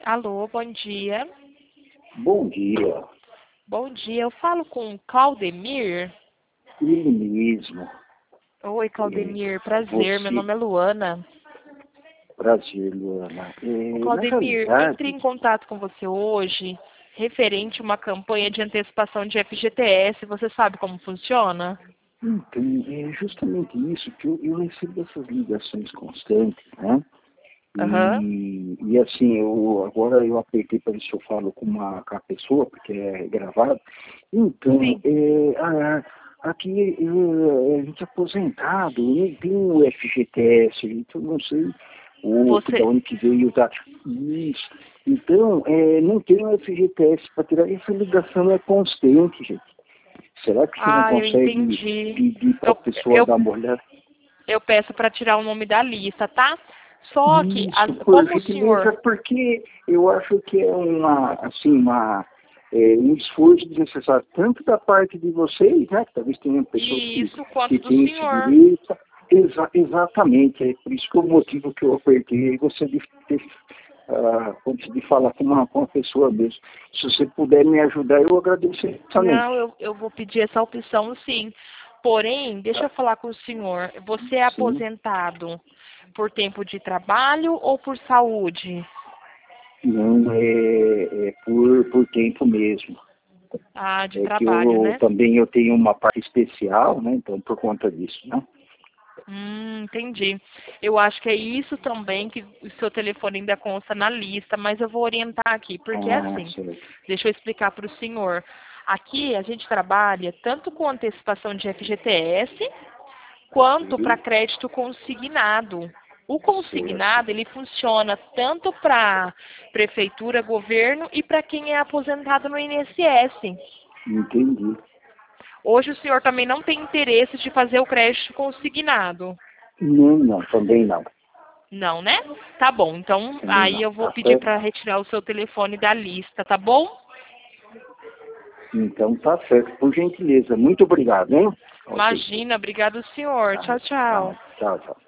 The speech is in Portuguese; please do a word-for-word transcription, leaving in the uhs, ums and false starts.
Alô, bom dia. Bom dia. Bom dia, eu falo com o Claudemir. Ele mesmo. Oi, Claudemir, prazer, meu Você, nome é Luana. prazer, Luana. Ô, É, na Claudemir, entrei em realidade, contato com você hoje, referente a uma campanha de antecipação de F G T S. Você sabe como funciona? então, é justamente isso que eu, eu recebo essas ligações constantes, né? Aham. E, e assim, eu, agora eu apertei para ver se eu falo com uma, com a pessoa, porque é gravado. Então, Sim. é, a, aqui é, a gente é aposentado, não tem o F G T S, então não sei o, que da Você. onde que veio da, isso. Então, é, não tem o F G T S para tirar, essa ligação é constante, gente. Será que você não Ah, eu consegue entendi. pedir para a Eu, pessoa eu, dar uma olhada? eu peço para tirar o nome da lista, tá? Só que, Isso, as- por como o gentileza, senhor. porque eu acho que é uma, assim, uma, é, um esforço desnecessário, tanto da parte de vocês, né, que talvez tenham pessoas que, Isso que quanto do têm esse senhor. direito, exa exatamente, é por isso que é o motivo que eu apertei, você de ter, ah, antes de falar com uma, com uma pessoa mesmo. Se você puder me ajudar, eu agradeço imensamente. Não, eu, eu vou pedir essa opção, sim. Porém, deixa eu falar com o senhor. Você é Sim, aposentado por tempo de trabalho ou por saúde? não é, é por, por tempo mesmo. Ah, de É que trabalho, eu né? também eu tenho uma parte especial, né? Então, por conta disso, né? Hum, entendi. Eu acho que é isso também que o seu telefone ainda consta na lista, mas eu vou orientar aqui, porque é Ah, assim, certo. deixa eu explicar para o senhor. Aqui a gente trabalha tanto com antecipação de F G T S, quanto para Sim, crédito consignado. O certo. consignado, ele funciona tanto para prefeitura, governo e para quem é aposentado no I N S S. Entendi. Hoje o senhor também não tem interesse de fazer o crédito consignado. Não, não, também não. Não, né? Tá bom. Então, Também aí não. eu vou Tá pedir certo? para retirar o seu telefone da lista, tá bom? Então tá certo. Por gentileza. Muito obrigado, hein? Ok. Imagina, obrigado, senhor. Tá, Tchau, tá. tchau. Tchau, tchau.